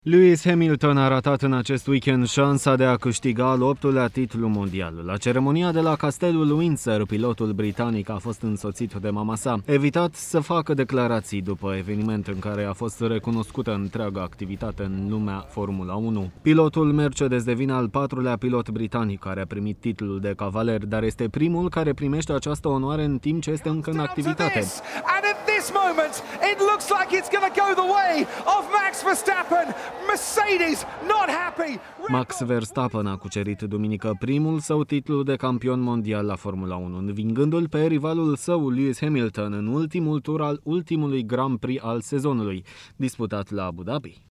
Lewis Hamilton a ratat în acest weekend șansa de a câștiga al 8-lea titlu mondial. La ceremonia de la Castelul Windsor, pilotul britanic a fost însoțit de mama sa. Evitat să facă declarații după eveniment în care a fost recunoscută întreaga activitate în lumea Formula 1. Pilotul Mercedes devine al 4-lea pilot britanic care a primit titlul de cavaler, dar este primul care primește această onoare în timp ce este încă în activitate. Max Verstappen a cucerit duminică primul său titlu de campion mondial la Formula 1, învingându-l pe rivalul său Lewis Hamilton în ultimul tur al ultimului Grand Prix al sezonului, disputat la Abu Dhabi.